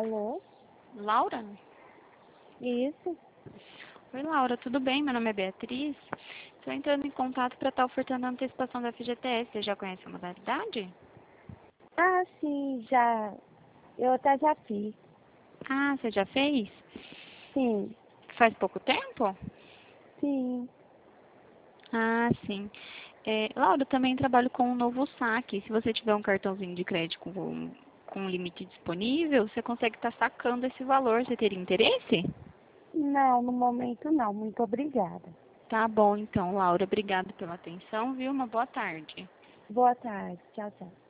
Alô? Laura? Isso? Oi, Laura, tudo bem? Meu nome é Beatriz. Estou entrando em contato para estar ofertando a antecipação da FGTS. Você já conhece a modalidade? Ah, sim, já. Eu até já fiz. Ah, você já fez? Sim, Faz pouco tempo? sim. Ah, sim. Laura, eu também trabalho com um novo saque. Se você tiver um cartãozinho de crédito com limite disponível, você consegue estar sacando esse valor. Você teria interesse? Não, no momento não. Muito obrigada. Tá bom, então, Laura. Obrigada pela atenção, viu? Uma boa tarde. Boa tarde. Tchau, tchau.